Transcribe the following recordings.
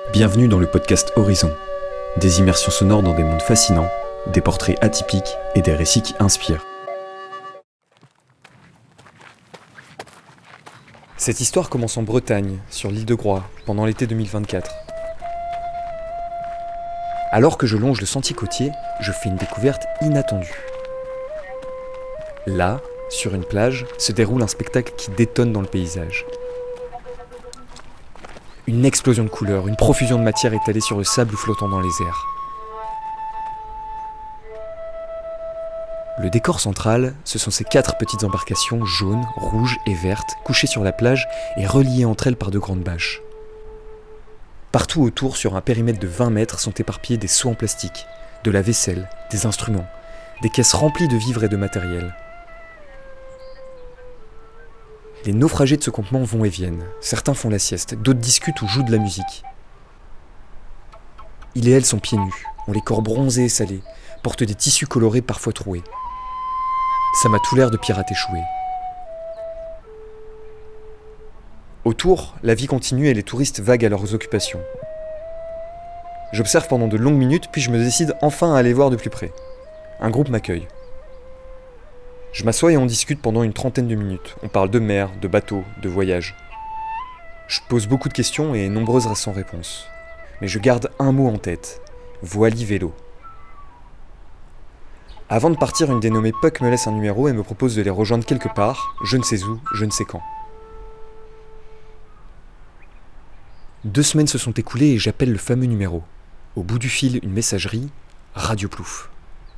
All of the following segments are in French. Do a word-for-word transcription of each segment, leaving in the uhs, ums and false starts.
Bienvenue dans le podcast Horizon. Des immersions sonores dans des mondes fascinants, des portraits atypiques et des récits qui inspirent. Cette histoire commence en Bretagne, sur l'île de Groix, pendant l'été deux mille vingt-quatre. Alors que je longe le sentier côtier, je fais une découverte inattendue. Là, sur une plage, se déroule un spectacle qui détonne dans le paysage. Une explosion de couleurs, une profusion de matière étalée sur le sable flottant dans les airs. Le décor central, ce sont ces quatre petites embarcations jaunes, rouges et vertes couchées sur la plage et reliées entre elles par de grandes bâches. Partout autour, sur un périmètre de vingt mètres, sont éparpillés des seaux en plastique, de la vaisselle, des instruments, des caisses remplies de vivres et de matériel. Les naufragés de ce campement vont et viennent. Certains font la sieste, d'autres discutent ou jouent de la musique. Ils et elles sont pieds nus, ont les corps bronzés et salés, portent des tissus colorés parfois troués. Ça m'a tout l'air de pirates échoués. Autour, la vie continue et les touristes vaguent à leurs occupations. J'observe pendant de longues minutes, puis je me décide enfin à aller voir de plus près. Un groupe m'accueille. Je m'assois et on discute pendant une trentaine de minutes. On parle de mer, de bateaux, de voyage. Je pose beaucoup de questions et nombreuses restent sans réponse. Mais je garde un mot en tête. Voili-vélo. Avant de partir, une dénommée Puck me laisse un numéro et me propose de les rejoindre quelque part, je ne sais où, je ne sais quand. Deux semaines se sont écoulées et j'appelle le fameux numéro. Au bout du fil, une messagerie, Radio Plouf.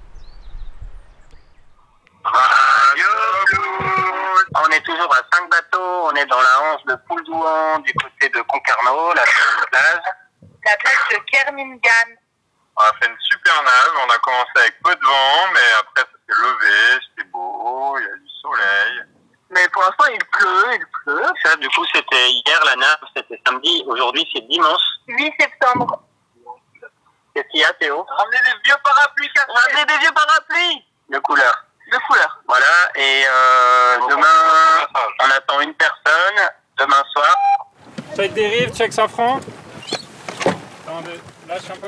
On est toujours à cinq bateaux, on est dans la hanse de Pouldouan, du côté de Concarneau, la plage. La plage de Kermingan. On a fait une super nage, on a commencé avec peu de vent, mais après ça s'est levé, c'était beau, il y a du soleil. Mais pour l'instant il pleut, il pleut. Ça du coup c'était hier la nage, c'était samedi, aujourd'hui c'est dimanche. huit septembre. Qu'est-ce qu'il y a Théo? Ramenez des vieux parapluies, Ramenez des vieux parapluies de couleur. De couleur. Voilà, et euh, demain, on attend une personne, demain soir. Check dérive, check safran. Attendez, lâche un peu.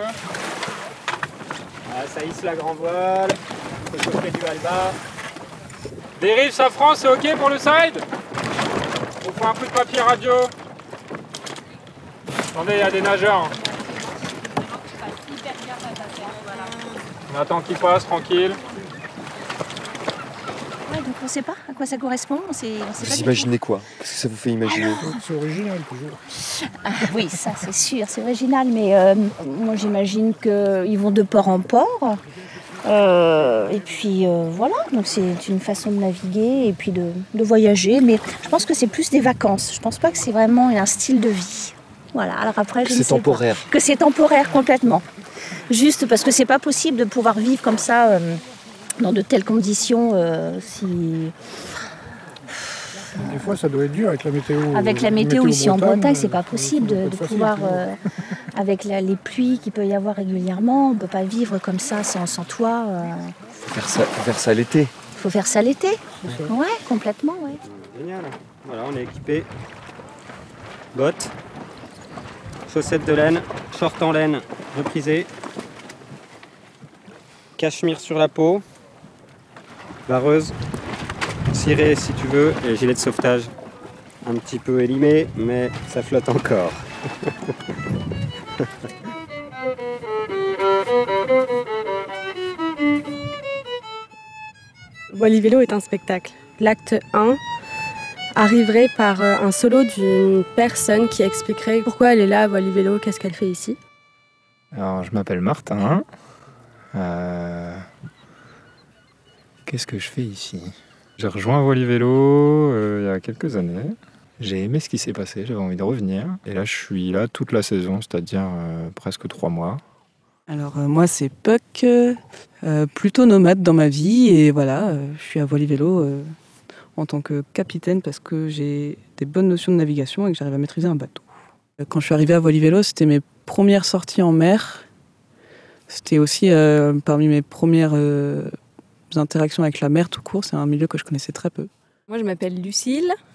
Ah, ça hisse la grand voile. Faut chauffer du halba. Dérive, safran, c'est ok pour le side? On fait un coup de papier radio. Attendez, il y a des nageurs. On attend qu'ils passent, tranquille. Ouais, donc on ne sait pas à quoi ça correspond. On sait, on sait Vous pas imaginez quoi? Qu'est-ce que ça vous fait imaginer? C'est original toujours. Ah, oui, ça c'est sûr, c'est original. Mais euh, moi j'imagine qu'ils vont de port en port. Euh, et puis euh, voilà, donc c'est une façon de naviguer et puis de, de voyager. Mais je pense que c'est plus des vacances. Je pense pas que c'est vraiment un style de vie. Voilà, alors après, je Que ne c'est sais temporaire. pas. Que c'est temporaire complètement. Juste parce que c'est pas possible de pouvoir vivre comme ça. Euh, dans de telles conditions, euh, si... Des fois, ça doit être dur avec la météo. Avec la météo, météo ici en Bretagne, Bretagne, c'est pas ça possible doit de, pas de être facile, pouvoir, toujours. euh, avec la- les pluies qu'il peut y avoir régulièrement, on peut pas vivre comme ça sans, sans toit. Il euh. Faut faire ça, faut faire ça l'été. faut faire ça l'été. C'est ça. Ouais, complètement, ouais. Génial. Voilà, on est équipé. Bottes, chaussettes de laine, short en laine reprisé, cachemire sur la peau, vareuse, ciré si tu veux, et gilet de sauvetage. Un petit peu élimé, mais ça flotte encore. Voili-vélo est un spectacle. L'acte un arriverait par euh, un solo d'une personne qui expliquerait pourquoi elle est là à Voili-vélo, qu'est-ce qu'elle fait ici. Alors, je m'appelle Martin. Euh, Qu'est-ce que je fais ici? J'ai rejoint Voili-vélo euh, il y a quelques années. J'ai aimé ce qui s'est passé, j'avais envie de revenir. Et là, je suis là toute la saison, c'est-à-dire euh, presque trois mois. Alors euh, moi c'est Puck, euh, plutôt nomade dans ma vie et voilà, euh, je suis à Voili-vélo euh, en tant que capitaine parce que j'ai des bonnes notions de navigation et que j'arrive à maîtriser un bateau. Quand je suis arrivée à Voili-vélo, c'était mes premières sorties en mer. C'était aussi euh, parmi mes premières euh, interactions avec la mer tout court, c'est un milieu que je connaissais très peu. Moi je m'appelle Lucille,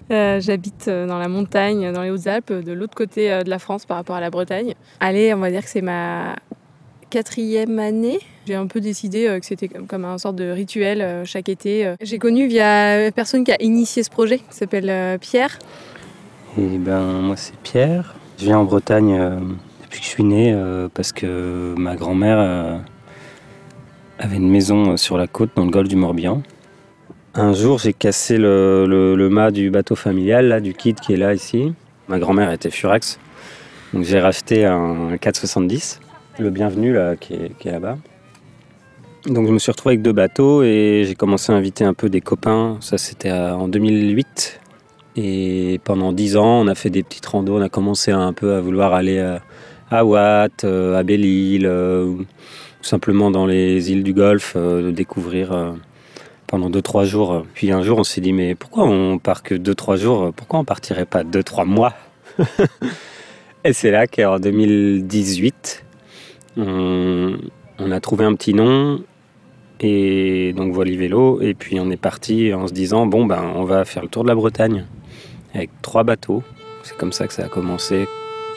Euh, j'habite dans la montagne, dans les Hautes-Alpes, de l'autre côté de la France par rapport à la Bretagne. Allez, on va dire que c'est ma quatrième année. J'ai un peu décidé que c'était comme un sorte de rituel chaque été. J'ai connu via une personne qui a initié ce projet, qui s'appelle Pierre. Et ben, moi, c'est Pierre. Je viens en Bretagne euh, depuis que je suis né euh, parce que ma grand-mère euh, avait une maison sur la côte dans le golfe du Morbihan. Un jour, j'ai cassé le, le, le mât du bateau familial, là, du Kid qui est là, ici. Ma grand-mère était furax, donc j'ai racheté un quatre soixante-dix, le Bienvenu, là, qui est, qui est là-bas. Donc je me suis retrouvé avec deux bateaux et j'ai commencé à inviter un peu des copains. Ça, c'était en deux mille huit. Et pendant dix ans, on a fait des petites randos. On a commencé à, un peu à vouloir aller à, à Watt, à Belle-Île, ou simplement dans les îles du Golfe, euh, découvrir... Euh, pendant deux trois jours. Puis un jour, on s'est dit, mais pourquoi on part que deux trois jours? Pourquoi on partirait pas deux trois mois? Et c'est là qu'en deux mille dix-huit, on, on a trouvé un petit nom, et donc Voilivélo, et puis on est parti en se disant, bon, ben, on va faire le tour de la Bretagne, avec trois bateaux. C'est comme ça que ça a commencé.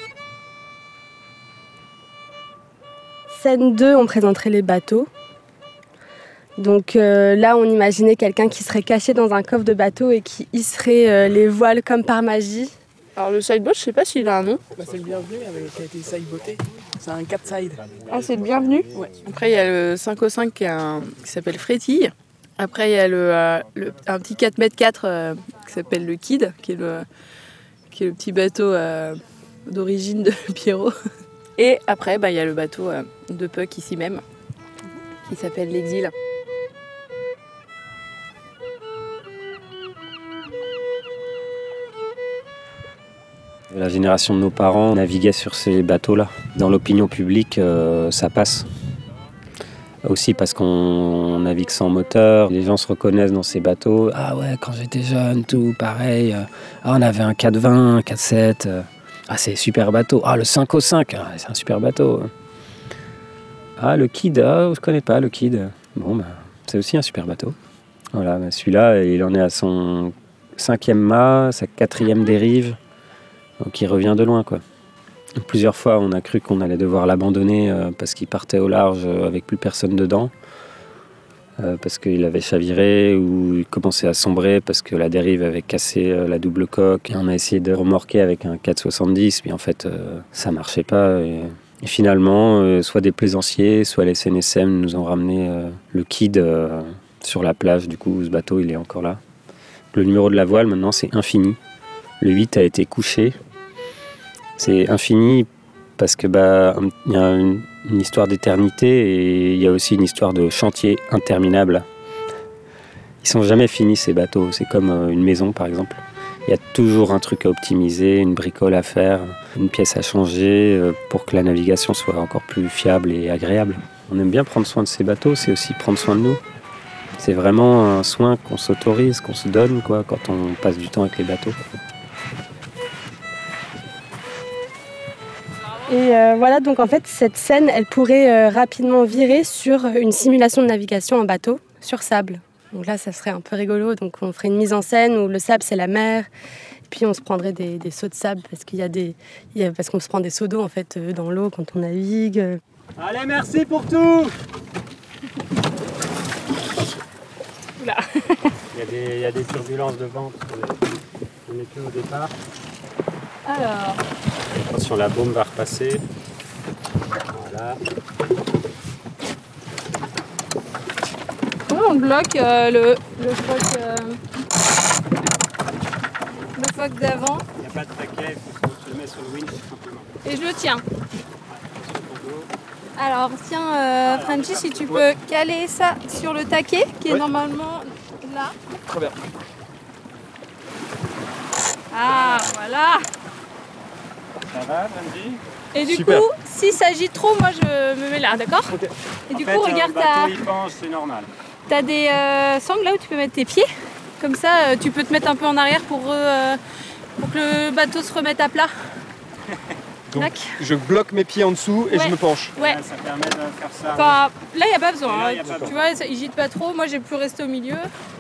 Scène deux, on présenterait les bateaux. Donc euh, là, on imaginait quelqu'un qui serait caché dans un coffre de bateau et qui hisserait euh, les voiles comme par magie. Alors le sideboat, je sais pas s'il a un nom. Bah, c'est le Bienvenu avec, qui a été sideboaté. C'est un quatre side. Ah, c'est le Bienvenu. Ouais. Après, il y a le cinq oh cinq qui, est un, qui s'appelle Frétille. Après, il y a le, euh, le, un petit quatre mètres quatre euh, qui s'appelle le Kid, qui est le, qui est le petit bateau euh, d'origine de Pierrot. Et après, bah, il y a le bateau euh, de Puck ici même, qui s'appelle l'Exil. La génération de nos parents naviguait sur ces bateaux-là. Dans l'opinion publique, euh, ça passe. Aussi parce qu'on navigue sans moteur, les gens se reconnaissent dans ces bateaux. Ah ouais, quand j'étais jeune, tout pareil. Ah, on avait un quatre vingt, un quatre sept. Ah, c'est super bateau. Ah, le cinq oh cinq, ah, c'est un super bateau. Ah, le Kid, ah, je connais pas le Kid. Bon, bah, c'est aussi un super bateau. Voilà, bah, celui-là, il en est à son cinquième mât, sa quatrième dérive. Donc il revient de loin, quoi. Plusieurs fois, on a cru qu'on allait devoir l'abandonner euh, parce qu'il partait au large euh, avec plus personne dedans, euh, parce qu'il avait chaviré ou il commençait à sombrer parce que la dérive avait cassé euh, la double coque. Et on a essayé de remorquer avec un quatre soixante-dix, puis en fait, euh, ça marchait pas. Et, et finalement, euh, soit des plaisanciers, soit les S N S M nous ont ramené euh, le Kid euh, sur la plage. Du coup, ce bateau, il est encore là. Le numéro de la voile, maintenant, c'est infini. Le huit a été couché. C'est infini parce que bah il y a une, une histoire d'éternité et il y a aussi une histoire de chantier interminable. Ils sont jamais finis ces bateaux, c'est comme une maison par exemple. Il y a toujours un truc à optimiser, une bricole à faire, une pièce à changer pour que la navigation soit encore plus fiable et agréable. On aime bien prendre soin de ces bateaux, c'est aussi prendre soin de nous. C'est vraiment un soin qu'on s'autorise, qu'on se donne quoi, quand on passe du temps avec les bateaux. Et euh, voilà, donc en fait, cette scène, elle pourrait euh, rapidement virer sur une simulation de navigation en bateau sur sable. Donc là, ça serait un peu rigolo. Donc on ferait une mise en scène où le sable, c'est la mer. Et puis on se prendrait des, des seaux de sable parce qu'il y a des, il y a, parce qu'on se prend des seaux d'eau en fait euh, dans l'eau quand on navigue. Allez, merci pour tout. Oula. Il y a des, il y a des turbulences de vent. On n'est plus au départ. Alors. Attention, la baume va repasser. Voilà. Comment on bloque euh, le, le foc euh, le foc d'avant? Il n'y a pas de taquet, il faut que tu le mets sur le winch simplement. Et je le tiens. Alors tiens, euh, Frenchy, si tu peux caler ça sur le taquet qui est ouais. normalement là. Très bien. Ah, voilà. Ça va, Brandy? Et du Super. coup, si ça agit trop, moi je me mets là, d'accord? Okay. Et en du fait, coup, regarde, le bateau, t'as, il penche, c'est normal. t'as des euh, sangles là où tu peux mettre tes pieds. Comme ça, euh, tu peux te mettre un peu en arrière pour, euh, pour que le bateau se remette à plat. Donc, Tac. je bloque mes pieds en dessous et Ouais. je me penche. Ouais. Là, ça permet de faire ça. Enfin, là, il n'y a pas besoin. Là, Hein. y a pas tu besoin. vois, ça, il gîte pas trop. Moi, j'ai pu rester au milieu.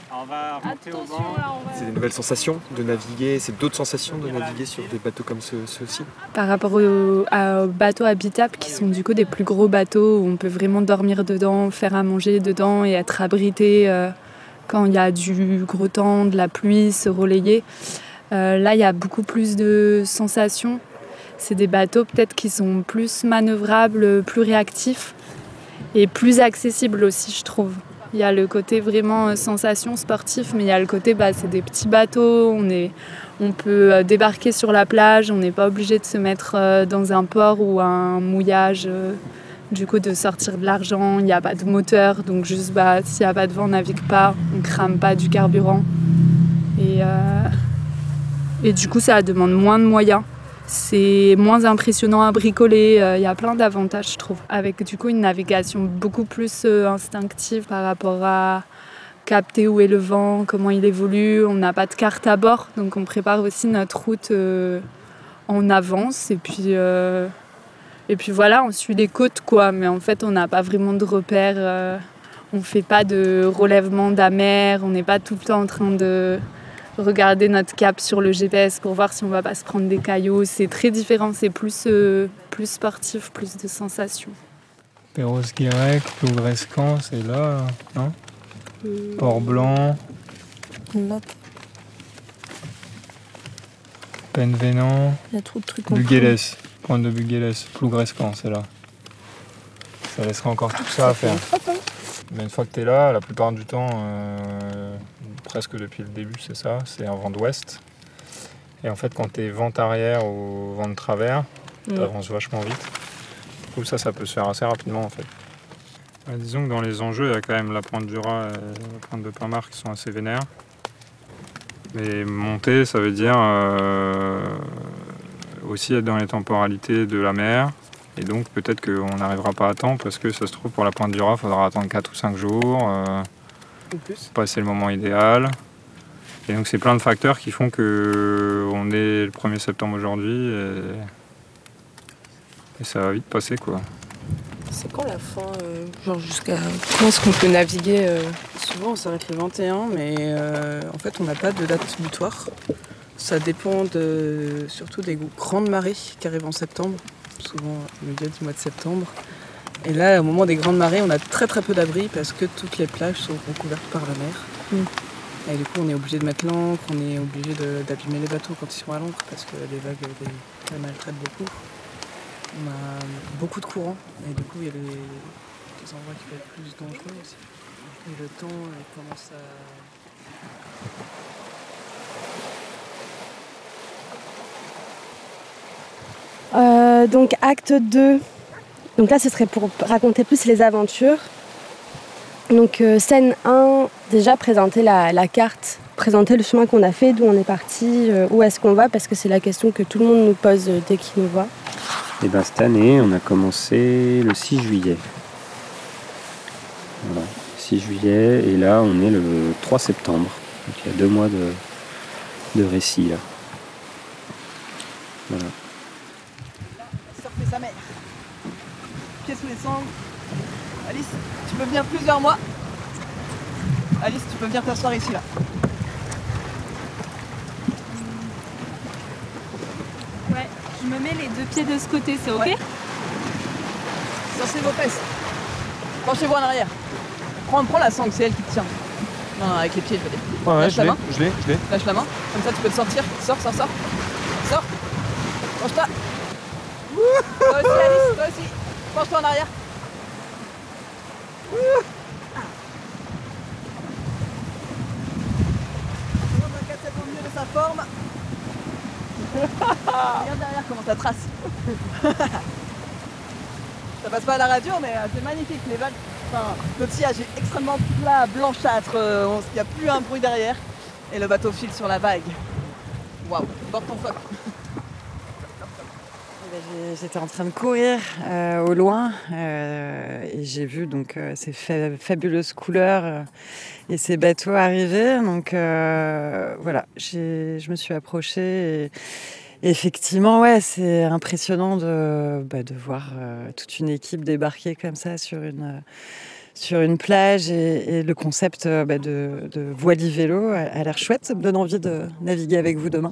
On va remonter au vent. C'est des nouvelles sensations de naviguer, c'est d'autres sensations de naviguer sur des bateaux comme ceux- ceux-ci. Par rapport aux, à- aux bateaux habitables qui sont du coup des plus gros bateaux où on peut vraiment dormir dedans, faire à manger dedans et être abrité euh, quand il y a du gros temps, de la pluie, se relayer. Euh, là, il y a beaucoup plus de sensations. C'est des bateaux peut-être qui sont plus manœuvrables, plus réactifs et plus accessibles aussi, je trouve. Il y a le côté vraiment euh, sensation sportif, mais il y a le côté, bah, c'est des petits bateaux, on, est, on peut euh, débarquer sur la plage, on n'est pas obligé de se mettre euh, dans un port ou un mouillage, euh, du coup de sortir de l'argent, il n'y a pas de moteur, donc juste bah, s'il n'y a pas de vent, on ne navigue pas, on ne crame pas du carburant. Et, euh, et du coup, ça demande moins de moyens. C'est moins impressionnant à bricoler, il euh, y a plein d'avantages je trouve. Avec du coup une navigation beaucoup plus euh, instinctive par rapport à capter où est le vent, comment il évolue. On n'a pas de carte à bord, donc on prépare aussi notre route euh, en avance. Et puis, euh, et puis voilà, on suit les côtes quoi, mais en fait on n'a pas vraiment de repères. Euh, on ne fait pas de relèvement de la mer, on n'est pas tout le temps en train de regarder notre cap sur le G P S pour voir si on va pas se prendre des cailloux. C'est très différent, c'est plus, euh, plus sportif, plus de sensations. Perros-Guirec, Plougrescan, c'est là, non euh... Port-Blanc. Là. Penvénan. Il y a trop de trucs. Buguélès, pointe de Buguélès, Plougrescan, c'est là. Ça laissera encore tout ça à faire. Mais une fois que tu es là, la plupart du temps, euh, presque depuis le début, c'est ça, c'est un vent d'ouest. Et en fait, quand tu es vent arrière ou vent de travers, mmh. tu avances vachement vite. Du coup, ça, ça peut se faire assez rapidement en fait. Bah, disons que dans les enjeux, il y a quand même la pointe du Raz et la pointe de Pinmar qui sont assez vénères. Mais monter, ça veut dire euh, aussi être dans les temporalités de la mer. Et donc peut-être qu'on n'arrivera pas à temps parce que ça se trouve pour la pointe du Raz, il faudra attendre quatre ou cinq jours, euh, passer le moment idéal. Et donc c'est plein de facteurs qui font qu'on est le premier septembre aujourd'hui et, et ça va vite passer quoi. C'est quand la fin euh, genre jusqu'à quand est-ce qu'on peut naviguer euh... Souvent on s'arrête le vingt et un mais euh, en fait on n'a pas de date butoir. Ça dépend de, surtout des grandes marées qui arrivent en septembre. Souvent au milieu du mois de septembre. Et là, au moment des grandes marées, on a très très peu d'abris parce que toutes les plages sont recouvertes par la mer. Mm. Et du coup, on est obligé de mettre l'ancre, on est obligé de, d'abîmer les bateaux quand ils sont à l'ancre parce que les vagues les, les maltraitent beaucoup. On a beaucoup de courants et du coup, il y a des, des endroits qui peuvent être plus dangereux aussi. Et le temps il commence à... Euh, donc acte deux, donc là ce serait pour raconter plus les aventures. Donc euh, scène un, déjà présenter la, la carte, présenter le chemin qu'on a fait, d'où on est parti, euh, où est-ce qu'on va, parce que c'est la question que tout le monde nous pose euh, dès qu'il nous voit. Et bien cette année on a commencé le six juillet. Voilà, six juillet et là on est le trois septembre. Donc il y a deux mois de, de récit là. Voilà. Sa mère. Pieds sous les sangles. Alice, tu peux venir plus vers moi. Alice, tu peux venir t'asseoir ici là. Ouais, je me mets les deux pieds de ce côté, c'est ok? Ouais. Sortez vos fesses. Penchez-vous en arrière. Prends, prends la sangle, c'est elle qui te tient. Non, non, avec les pieds, je veux dire. Ouais, ouais, Lâche je la l'ai, main. je l'ai, je l'ai. Lâche la main, comme ça tu peux te sortir. Sors, sors, sors. Sors. Penche-toi. Toi aussi, Alice, toi aussi. Penche-toi en arrière. Regarde au mieux de sa forme. Regarde derrière comment ça trace. Ça passe pas à la radio, mais c'est magnifique. Les vagues, enfin, le sillage est extrêmement plat, blanchâtre. Il n'y a plus un bruit derrière. Et le bateau file sur la vague. Waouh, porte ton phoque. J'étais en train de courir euh, au loin euh, et j'ai vu donc euh, ces fa- fabuleuses couleurs euh, et ces bateaux arriver. Donc euh, voilà, j'ai, je me suis approchée et, et effectivement, ouais, c'est impressionnant de, bah, de voir euh, toute une équipe débarquer comme ça sur une, sur une plage et, et le concept euh, bah, de, de voilier-vélo a, a l'air chouette. Ça me donne envie de naviguer avec vous demain.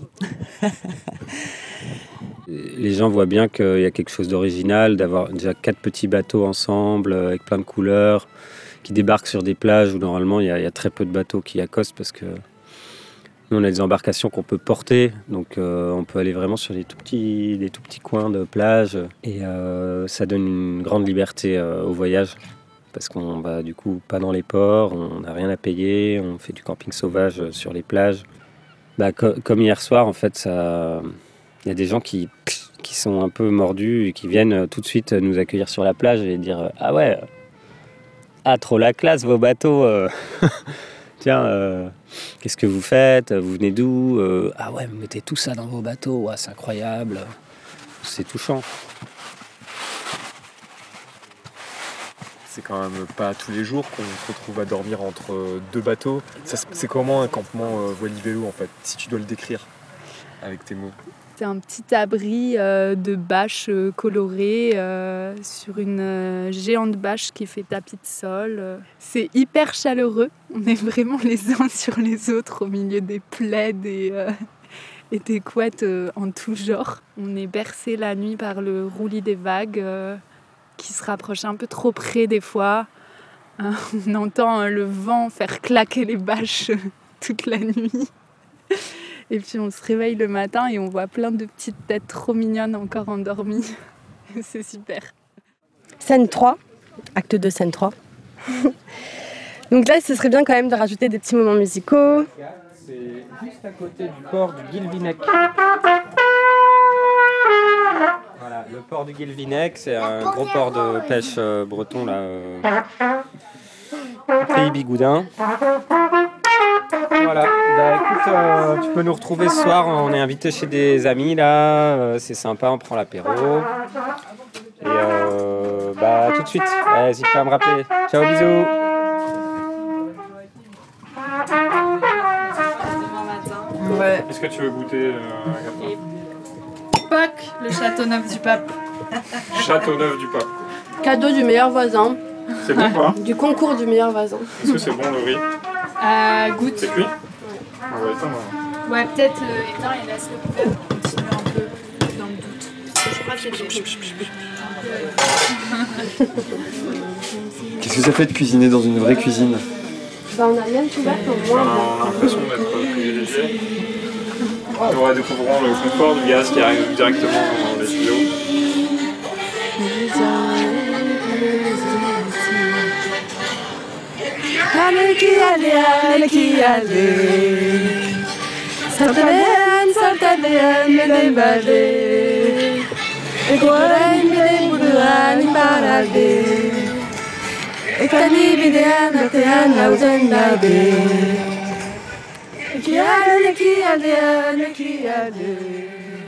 Les gens voient bien qu'il y a quelque chose d'original, d'avoir déjà quatre petits bateaux ensemble, avec plein de couleurs, qui débarquent sur des plages où normalement il y a, il y a très peu de bateaux qui accostent parce que nous on a des embarcations qu'on peut porter, donc euh, on peut aller vraiment sur des tout petits, des tout petits coins de plage et euh, ça donne une grande liberté euh, au voyage. Parce qu'on va du coup pas dans les ports, on n'a rien à payer, on fait du camping sauvage sur les plages. Bah, co- comme hier soir, en fait, ça... il y a des gens qui, qui sont un peu mordus et qui viennent tout de suite nous accueillir sur la plage et dire « Ah ouais, ah trop la classe vos bateaux euh. Tiens, euh, qu'est-ce que vous faites? Vous venez d'où? euh, Ah ouais, vous mettez tout ça dans vos bateaux, ouais, c'est incroyable. » C'est touchant. C'est quand même pas tous les jours qu'on se retrouve à dormir entre deux bateaux. Ça, c'est comment un campement euh, voilier-vélo en fait, si tu dois le décrire avec tes mots? C'est un petit abri euh, de bâches euh, colorées euh, sur une euh, géante bâche qui fait tapis de sol. C'est hyper chaleureux. On est vraiment les uns sur les autres au milieu des plaids et, euh, et des couettes euh, en tout genre. On est bercé la nuit par le roulis des vagues euh, qui se rapproche un peu trop près des fois. Euh, on entend euh, le vent faire claquer les bâches euh, toute la nuit. Et puis on se réveille le matin et on voit plein de petites têtes trop mignonnes encore endormies. C'est super. Scène trois, acte deux, scène trois. Donc là, ce serait bien quand même de rajouter des petits moments musicaux. C'est juste à côté du port du Guilvinec. Voilà, le port du Guilvinec, c'est un gros port de pêche euh, breton, là, euh, pays Bigoudin. Voilà, bah, écoute, euh, tu peux nous retrouver ce soir, on est invité chez des amis là, euh, c'est sympa, on prend l'apéro. Et euh, bah tout de suite, n'hésite pas à me rappeler. Ciao, bisous. Ouais. Est-ce que tu veux goûter euh, Pâques, le château neuf du pape. Châteauneuf du Pape? Cadeau du meilleur voisin. C'est bon quoi? Du concours du meilleur voisin. Est-ce que c'est bon le riz? Euh, goûte. C'est cuit? On va éteindre. Ouais, peut-être euh, éteins et laisse le couvert pour continuer un peu dans le doute. Parce que je crois que c'est des... Qu'est-ce que ça fait de cuisiner dans une vraie cuisine? Bah, on a rien tout ouvert au moins. On a l'impression d'être privilégié. Nous redécouvrons le confort du gaz qui arrive directement dans les studios. Allez qui allez, allez qui allez. Saltadean, saltadean, me debade. E goreng me debuduan imparade. E kani bidean atean lauzen dabe. Qui allez, qui allez, qui allez.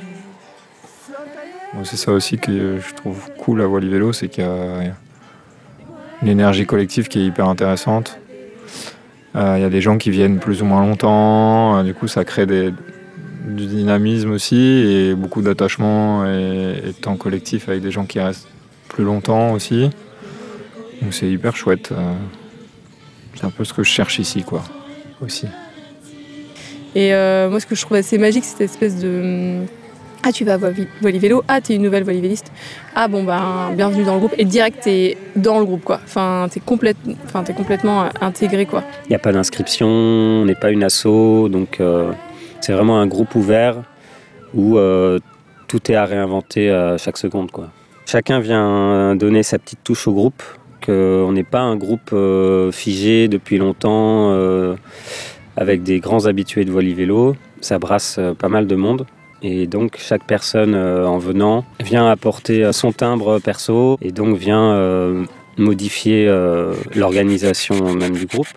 Bon, c'est ça aussi que je trouve cool à voilier-vélo, c'est qu'il y a une énergie collective qui est hyper intéressante. Euh, il y a des gens qui viennent plus ou moins longtemps, euh, du coup ça crée des, du dynamisme aussi et beaucoup d'attachement et, et de temps collectif avec des gens qui restent plus longtemps aussi. Donc c'est hyper chouette. Euh, c'est un peu ce que je cherche ici, quoi, aussi. Et euh, moi, ce que je trouve assez magique, c'est cette espèce de... Ah, tu vas à voilier-vélo, ah, t'es une nouvelle voilier-véliste. Ah, bon, ben, bienvenue dans le groupe. Et direct, t'es dans le groupe, quoi. Enfin, t'es, complète... enfin, t'es complètement intégré, quoi. Il n'y a pas d'inscription, on n'est pas une asso, donc euh, c'est vraiment un groupe ouvert où euh, tout est à réinventer à chaque seconde, quoi. Chacun vient donner sa petite touche au groupe, qu'on n'est pas un groupe euh, figé depuis longtemps, euh, avec des grands habitués de voilier-vélo. Ça brasse euh, pas mal de monde. Et donc chaque personne euh, en venant vient apporter euh, son timbre perso et donc vient euh, modifier euh, l'organisation même du groupe.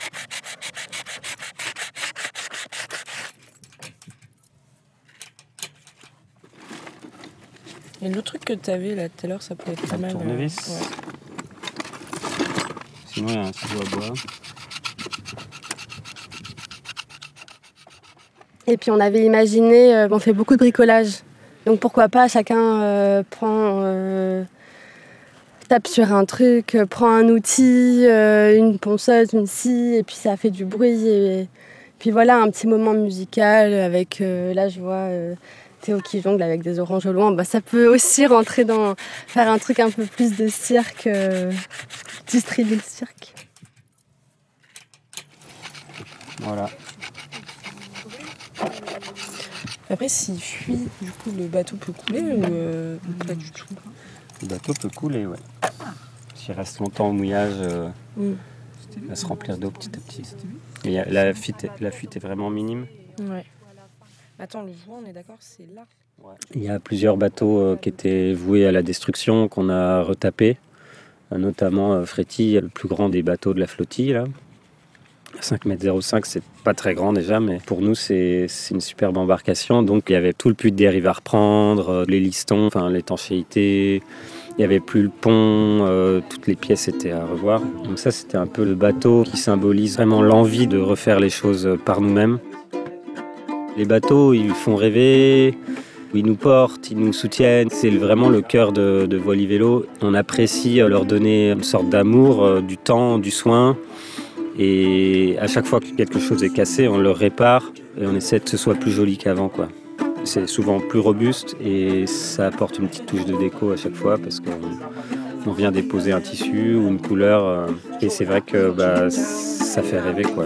Et le truc que tu avais là tout à l'heure, ça pourrait être pas mal. Tournevis. Euh, ouais. Sinon il y a un ciseau à bois. Et puis on avait imaginé, euh, on fait beaucoup de bricolage. Donc pourquoi pas chacun euh, prend, euh, tape sur un truc, euh, prend un outil, euh, une ponceuse, une scie, et puis ça fait du bruit. Et puis voilà, un petit moment musical avec, euh, là je vois euh, Théo qui jongle avec des oranges au loin. Bah, ça peut aussi rentrer dans, faire un truc un peu plus de cirque, euh, distribuer le cirque. Voilà. Après, s'il fuit, du coup, le bateau peut couler ou euh, pas du tout? Le bateau peut couler, ouais. S'il reste longtemps au mouillage, euh, Mm. il va se remplir d'eau petit à petit. Et y a- la, fuite, la fuite est vraiment minime. Ouais. Attends, le joint, on est d'accord, c'est là. Il y a plusieurs bateaux euh, qui étaient voués à la destruction qu'on a retapés, euh, notamment euh, Frétille, le plus grand des bateaux de la flottille, là. cinq mètres zéro cinq, c'est pas très grand déjà, mais pour nous, c'est c'est une superbe embarcation. Donc, il y avait tout le puits de dérive à reprendre, euh, les listons, enfin, l'étanchéité. Il n'y avait plus le pont, euh, toutes les pièces étaient à revoir. Donc ça, c'était un peu le bateau qui symbolise vraiment l'envie de refaire les choses par nous-mêmes. Les bateaux, ils font rêver, ils nous portent, ils nous soutiennent. C'est vraiment le cœur de, de Voili Vélo. On apprécie leur donner une sorte d'amour, euh, du temps, du soin. Et à chaque fois que quelque chose est cassé, on le répare et on essaie que ce soit plus joli qu'avant, quoi. C'est souvent plus robuste et ça apporte une petite touche de déco à chaque fois parce qu'on on vient déposer un tissu ou une couleur euh, et c'est vrai que bah, ça fait rêver, quoi.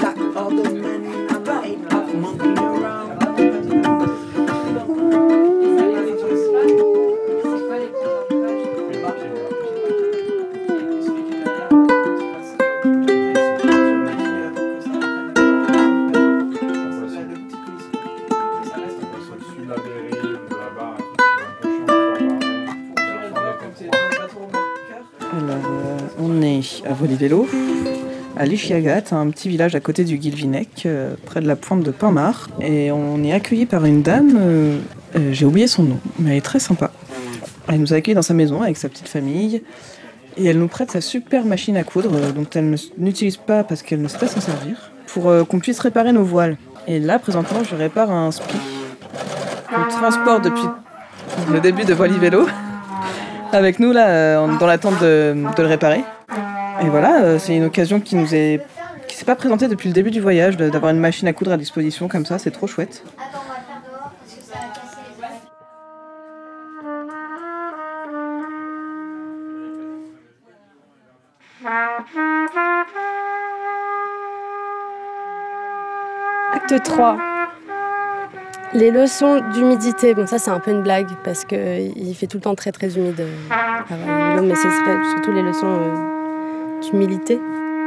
Alors, euh, on est à Voili Vélo, à Lichiagat, un petit village à côté du Guilvinec, euh, près de la pointe de Pinmar. Et on est accueilli par une dame, euh, euh, j'ai oublié son nom, mais elle est très sympa. Elle nous a accueillis dans sa maison avec sa petite famille. Et elle nous prête sa super machine à coudre, euh, dont elle ne- n'utilise pas parce qu'elle ne sait pas s'en servir, pour euh, qu'on puisse réparer nos voiles. Et là, présentement, je répare un spi. On transporte depuis le début de Voili Vélo. Avec nous, là, euh, dans l'attente de, de le réparer. Et voilà, euh, c'est une occasion qui nous est... qui s'est pas présentée depuis le début du voyage, de- d'avoir une machine à coudre à disposition comme ça, c'est trop chouette. Acte trois. Les leçons d'humidité. Bon, ça, c'est un peu une blague parce qu'il fait tout le temps très très humide euh, à Voili Vélo, mais ce serait surtout les leçons euh, d'humilité.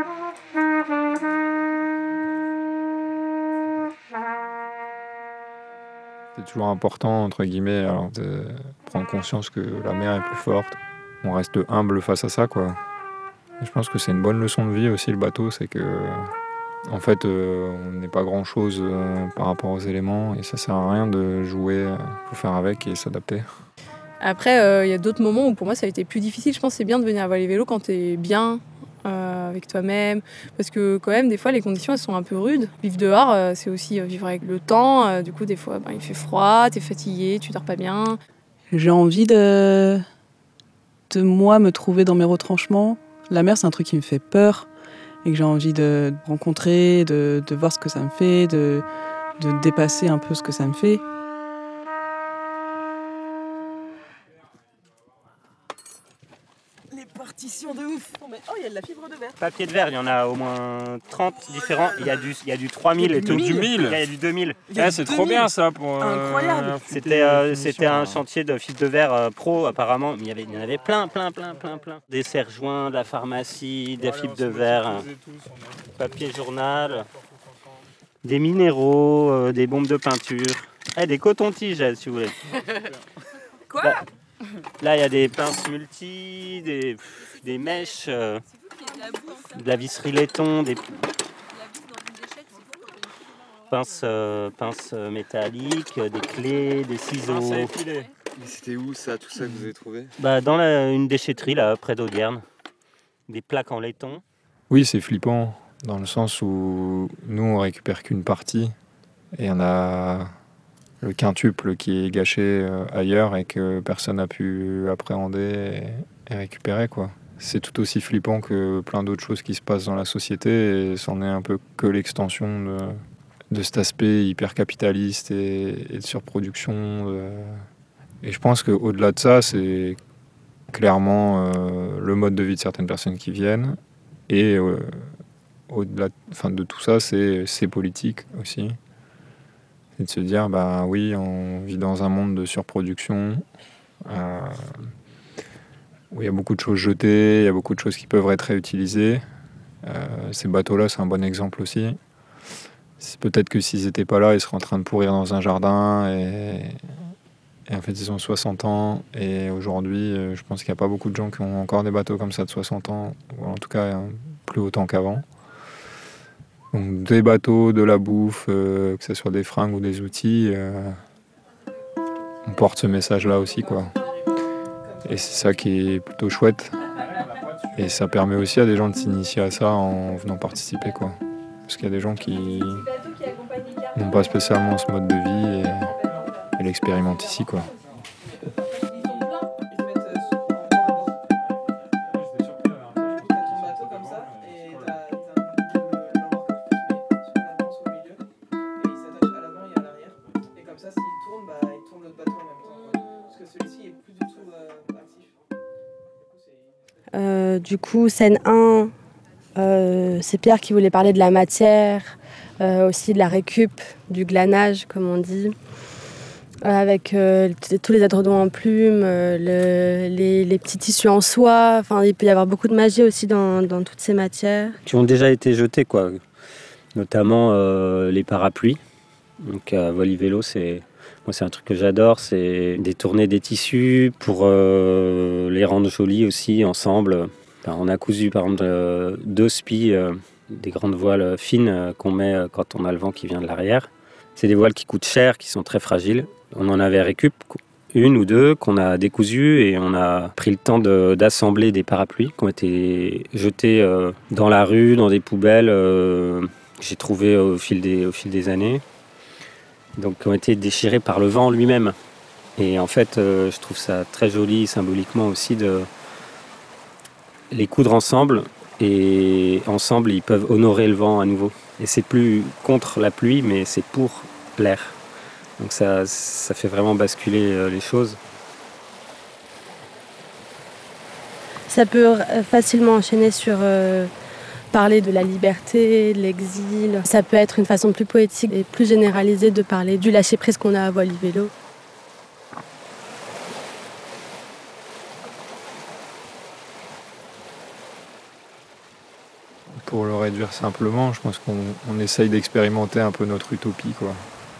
C'est toujours important, entre guillemets, alors, de prendre conscience que la mer est plus forte. On reste humble face à ça, quoi. Et je pense que c'est une bonne leçon de vie aussi, le bateau, c'est que, en fait, euh, on n'est pas grand-chose euh, par rapport aux éléments, et ça sert à rien de jouer, il faut faire avec et s'adapter. Après, il euh, y a d'autres moments où pour moi ça a été plus difficile. Je pense que c'est bien de venir à Voili Vélo quand tu es bien euh, avec toi-même. Parce que quand même, des fois, les conditions elles sont un peu rudes. Vivre dehors, euh, c'est aussi euh, vivre avec le temps. Euh, du coup, des fois, ben, il fait froid, tu es fatigué, tu dors pas bien. J'ai envie de... de moi me trouver dans mes retranchements. La mer, c'est un truc qui me fait peur et que j'ai envie de rencontrer, de, de voir ce que ça me fait, de, de dépasser un peu ce que ça me fait. Les partitions de ouf. Oh, mais- oh, il y a de la fibre de verre. Papier de verre, il y en a au moins trente différents. Il y a du, il y a du trois mille et tout. Du mille. Il y a du deux mille. Il y a Ah, du c'est trop deux mille. Bien, ça, pour, euh, Incroyable. C'était euh, c'était un chantier de fibre de verre euh, pro, apparemment. Mais il y avait, il y en avait plein, plein, plein, plein, plein. Des serre-joints, de la pharmacie, des fibres de verre, papier journal, des minéraux, euh, des bombes de peinture. Eh, des cotons-tiges, si vous voulez. Quoi Là, là, il y a des pinces multi, des, pff, des mèches, euh, de la visserie laiton, des pinces, euh, pinces euh, métalliques, euh, des clés, des ciseaux. C'était où ça, tout ça que vous avez trouvé? Bah, dans la- une déchetterie, là, près d'Audierne. Des plaques en laiton. Oui, c'est flippant, dans le sens où nous, on récupère qu'une partie, et on a le quintuple qui est gâché euh, ailleurs et que personne n'a pu appréhender est récupéré, quoi. C'est tout aussi flippant que plein d'autres choses qui se passent dans la société et c'en est un peu que l'extension de, de cet aspect hyper capitaliste et, et de surproduction. De... Et je pense qu'au-delà de ça, c'est clairement euh, le mode de vie de certaines personnes qui viennent et euh, au-delà enfin, de tout ça, c'est, c'est politique aussi. C'est de se dire, bah oui, on vit dans un monde de surproduction euh, où il y a beaucoup de choses jetées, il y a beaucoup de choses qui peuvent être réutilisées. Euh, ces bateaux-là, c'est un bon exemple aussi. C'est peut-être que s'ils n'étaient pas là, ils seraient en train de pourrir dans un jardin et, et en fait, ils ont soixante ans et aujourd'hui, je pense qu'il n'y a pas beaucoup de gens qui ont encore des bateaux comme ça de soixante ans, ou en tout cas plus autant qu'avant. Donc des bateaux, de la bouffe, euh, que ce soit des fringues ou des outils, euh, on porte ce message-là aussi, quoi. Et c'est ça qui est plutôt chouette. Et ça permet aussi à des gens de s'initier à ça en venant participer, quoi. Parce qu'il y a des gens qui n'ont pas spécialement ce mode de vie et, et l'expérimentent ici, quoi. Euh, du coup, scène un, euh, c'est Pierre qui voulait parler de la matière, euh, aussi de la récup, du glanage, comme on dit, euh, avec euh, t- tous les édredons en plumes, euh, le, les, les petits tissus en soie. Enfin, il peut y avoir beaucoup de magie aussi dans, dans toutes ces matières. Qui ont déjà été jetés, quoi. Notamment euh, les parapluies. Donc à Voile Vélo, c'est... Moi, c'est un truc que j'adore, c'est détourner des tissus pour euh, les rendre jolis aussi ensemble. Enfin, on a cousu par exemple euh, deux spies, euh, des grandes voiles fines euh, qu'on met euh, quand on a le vent qui vient de l'arrière. C'est des voiles qui coûtent cher, qui sont très fragiles. On en avait récup une ou deux qu'on a décousues et on a pris le temps de, d'assembler des parapluies qui ont été jetés euh, dans la rue, dans des poubelles euh, que j'ai trouvées au fil des, au fil des années. Donc qui ont été déchirés par le vent lui-même. Et en fait, euh, je trouve ça très joli symboliquement aussi de les coudre ensemble et ensemble ils peuvent honorer le vent à nouveau. Et c'est plus contre la pluie, mais c'est pour l'air. Donc ça, ça fait vraiment basculer euh, les choses. Ça peut facilement enchaîner sur euh, parler de la liberté, de l'exil. Ça peut être une façon plus poétique et plus généralisée de parler du lâcher-prise qu'on a à Voile Vélo. Pour le réduire simplement, je pense qu'on on essaye d'expérimenter un peu notre utopie, quoi.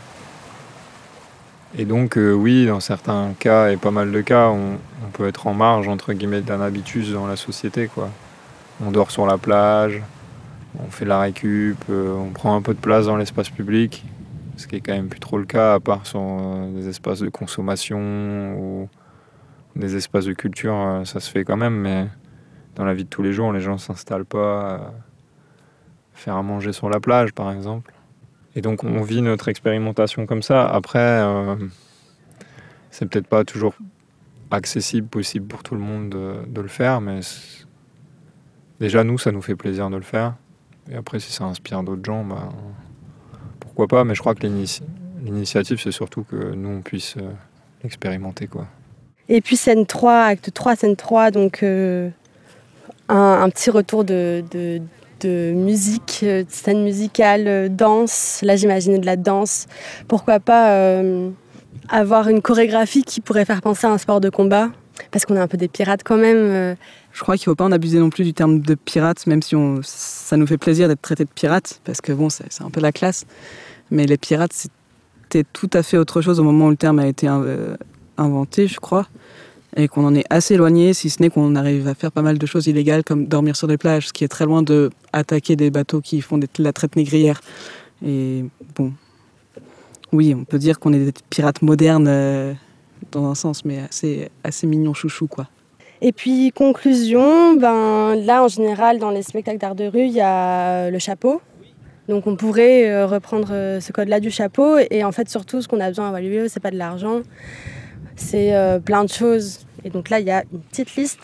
Et donc, euh, oui, dans certains cas, et pas mal de cas, on, on peut être en marge, entre guillemets, d'un habitus dans la société, quoi. On dort sur la plage, on fait la récup, euh, on prend un peu de place dans l'espace public, ce qui est quand même plus trop le cas, à part sur euh, des espaces de consommation ou des espaces de culture, euh, ça se fait quand même, mais dans la vie de tous les jours, les gens ne s'installent pas à faire à manger sur la plage, par exemple. Et donc on vit notre expérimentation comme ça. Après, euh, c'est peut-être pas toujours accessible, possible pour tout le monde de, de le faire, mais déjà nous, ça nous fait plaisir de le faire. Et après, si ça inspire d'autres gens, bah, pourquoi pas. Mais je crois que l'inici- l'initiative, c'est surtout que nous, on puisse euh, l'expérimenter, quoi. Et puis scène trois, acte trois, scène trois, donc euh, un, un petit retour de, de, de musique, de scène musicale, danse. Là, j'imaginais de la danse. Pourquoi pas euh, avoir une chorégraphie qui pourrait faire penser à un sport de combat, parce qu'on est un peu des pirates quand même. Euh. Je crois qu'il ne faut pas en abuser non plus du terme de pirate, même si on, ça nous fait plaisir d'être traités de pirates, parce que bon, c'est, c'est un peu la classe. Mais les pirates, c'était tout à fait autre chose au moment où le terme a été euh, inventé, je crois. Et qu'on en est assez éloigné, si ce n'est qu'on arrive à faire pas mal de choses illégales, comme dormir sur des plages, ce qui est très loin de attaquer des bateaux qui font de la traite négrière. Et bon, oui, on peut dire qu'on est des pirates modernes euh, dans un sens, mais assez, assez mignon chouchou, quoi. Et puis, conclusion, ben, là, en général, dans les spectacles d'art de rue, il y a le chapeau. Donc, on pourrait euh, reprendre euh, ce code-là du chapeau. Et en fait, surtout, ce qu'on a besoin à Voile Vélo, c'est pas de l'argent. C'est euh, plein de choses. Et donc là, il y a une petite liste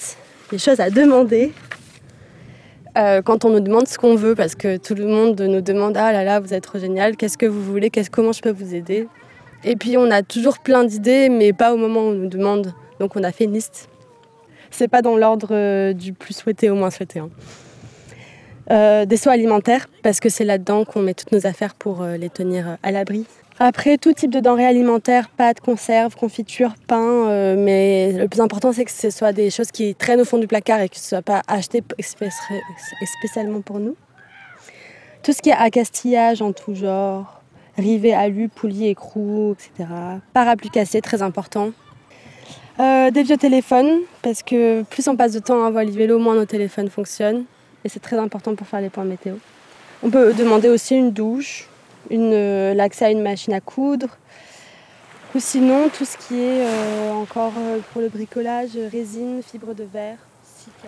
des choses à demander euh, quand on nous demande ce qu'on veut, parce que tout le monde nous demande « Ah là là, vous êtes trop génial, qu'est-ce que vous voulez, qu'est-ce, comment je peux vous aider ?» Et puis on a toujours plein d'idées, mais pas au moment où on nous demande. Donc on a fait une liste. C'est pas dans l'ordre euh, du plus souhaité au moins souhaité. Hein. Euh, des seaux alimentaires, parce que c'est là-dedans qu'on met toutes nos affaires pour euh, les tenir à l'abri. Après, tout type de denrées alimentaires, pâtes, conserves, confitures, pain, euh, mais le plus important, c'est que ce soit des choses qui traînent au fond du placard et que ce ne soit pas acheté spécialement pour nous. Tout ce qui est accastillage en tout genre, rivets, alus, poulies, écrous, et cetera. Parapluies cassés, très important. Euh, des vieux téléphones, parce que plus on passe de temps à voile vélo, moins nos téléphones fonctionnent. Et c'est très important pour faire les points météo. On peut demander aussi une douche, une, euh, l'accès à une machine à coudre. Ou sinon, tout ce qui est euh, encore euh, pour le bricolage, résine, fibre de verre, silica.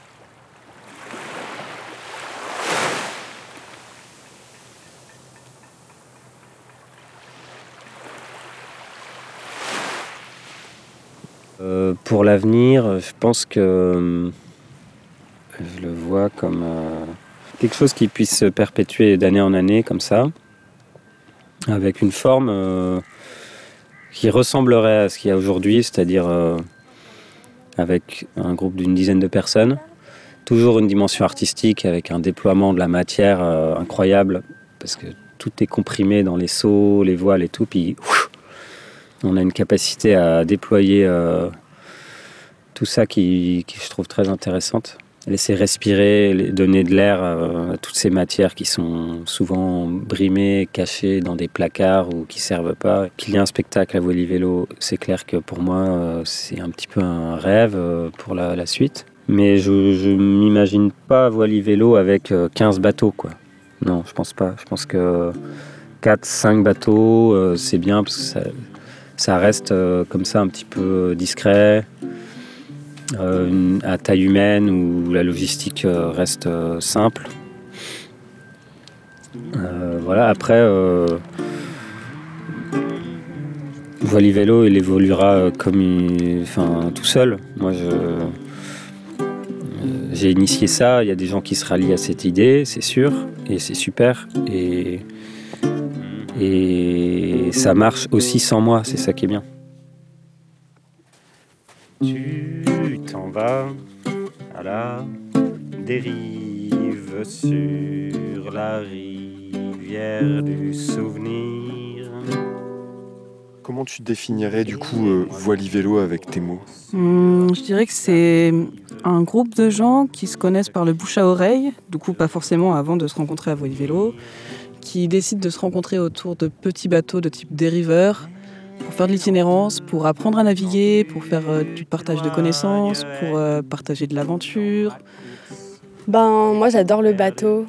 Euh, pour l'avenir, je pense que euh, je le vois comme euh, quelque chose qui puisse se perpétuer d'année en année comme ça, avec une forme euh, qui ressemblerait à ce qu'il y a aujourd'hui, c'est-à-dire euh, avec un groupe d'une dizaine de personnes, toujours une dimension artistique avec un déploiement de la matière euh, incroyable, parce que tout est comprimé dans les seaux, les voiles et tout, puis ouf, on a une capacité à déployer euh, tout ça qui, qui je trouve très intéressante. Laisser respirer, donner de l'air euh, à toutes ces matières qui sont souvent brimées, cachées dans des placards ou qui ne servent pas. Qu'il y ait un spectacle à Voili-Vélo, c'est clair que pour moi, euh, c'est un petit peu un rêve euh, pour la, la suite. Mais je ne m'imagine pas Voili-Vélo avec euh, quinze bateaux, quoi. Non, je pense pas. Je pense que quatre cinq bateaux, euh, c'est bien parce que ça... Ça reste euh, comme ça un petit peu discret, euh, une, à taille humaine où la logistique euh, reste euh, simple. Euh, voilà, après, euh, Voili-Vélo, il évoluera comme il, enfin, tout seul. Moi, je, euh, j'ai initié ça, il y a des gens qui se rallient à cette idée, c'est sûr, et c'est super. Et, Et ça marche aussi sans moi, c'est ça qui est bien. Tu t'en vas à la dérive sur la rivière du souvenir. Comment tu définirais du coup euh, Voili-Vélo avec tes mots ? Hum, je dirais que c'est un groupe de gens qui se connaissent par le bouche à oreille, du coup pas forcément avant de se rencontrer à Voili-Vélo, qui décident de se rencontrer autour de petits bateaux de type dériveur pour faire de l'itinérance, pour apprendre à naviguer, pour faire euh, du partage de connaissances, pour euh, partager de l'aventure. Ben, moi, j'adore le bateau.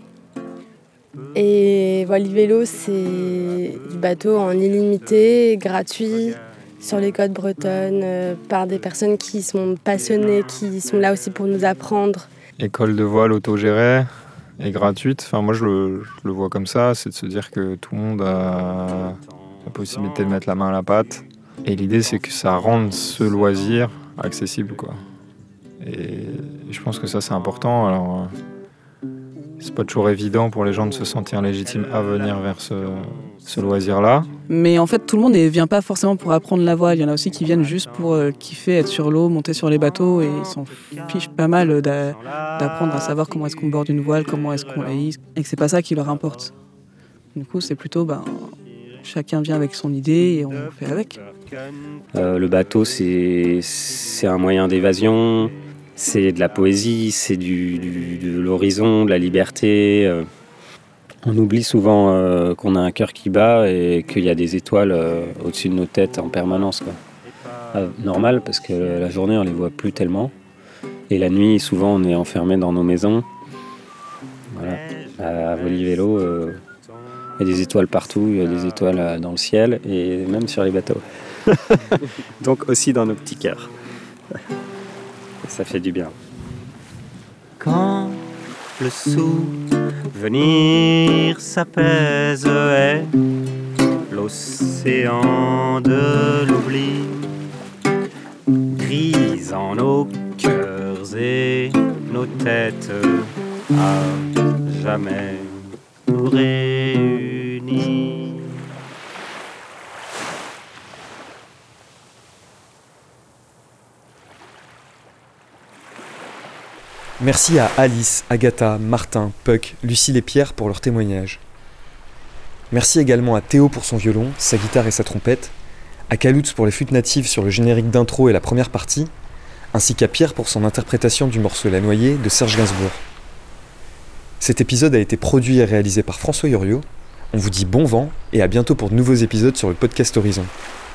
Et Voili-Vélo, c'est du bateau en illimité, gratuit, sur les côtes bretonnes, euh, par des personnes qui sont passionnées, qui sont là aussi pour nous apprendre. École de voile autogérée et gratuite. Enfin, moi, je le, je le vois comme ça, c'est de se dire que tout le monde a la possibilité de mettre la main à la pâte. Et l'idée, c'est que ça rende ce loisir accessible, quoi. Et je pense que ça, c'est important. Alors, c'est pas toujours évident pour les gens de se sentir légitimes à venir vers ce, ce loisir-là. Mais en fait, tout le monde ne vient pas forcément pour apprendre la voile. Il y en a aussi qui viennent juste pour euh, kiffer, être sur l'eau, monter sur les bateaux. Et ils s'en fichent pas mal d'a, d'apprendre à savoir comment est-ce qu'on borde une voile, comment est-ce qu'on la hisse. Et que c'est pas ça qui leur importe. Du coup, c'est plutôt, ben, chacun vient avec son idée et on fait avec. Euh, le bateau, c'est, c'est un moyen d'évasion. C'est de la poésie, c'est du, du, de l'horizon, de la liberté. Euh, on oublie souvent euh, qu'on a un cœur qui bat et qu'il y a des étoiles euh, au-dessus de nos têtes en permanence, quoi. Euh, normal, parce que la journée, on les voit plus tellement. Et la nuit, souvent, on est enfermé dans nos maisons. Voilà. À Voili-Vélo, euh, il y a des étoiles partout, il y a des étoiles dans le ciel et même sur les bateaux. Donc aussi dans nos petits cœurs. Ça fait du bien. Quand le souvenir s'apaise et l'océan de l'oubli grise en nos cœurs cœurs et nos têtes à jamais nous réunis. Merci à Alice, Agatha, Martin, Puck, Lucille et Pierre pour leurs témoignages. Merci également à Théo pour son violon, sa guitare et sa trompette, à Kaloutz pour les flûtes natives sur le générique d'intro et la première partie, ainsi qu'à Pierre pour son interprétation du morceau La Noyée de Serge Gainsbourg. Cet épisode a été produit et réalisé par François Yorio. On vous dit bon vent et à bientôt pour de nouveaux épisodes sur le podcast Horizon.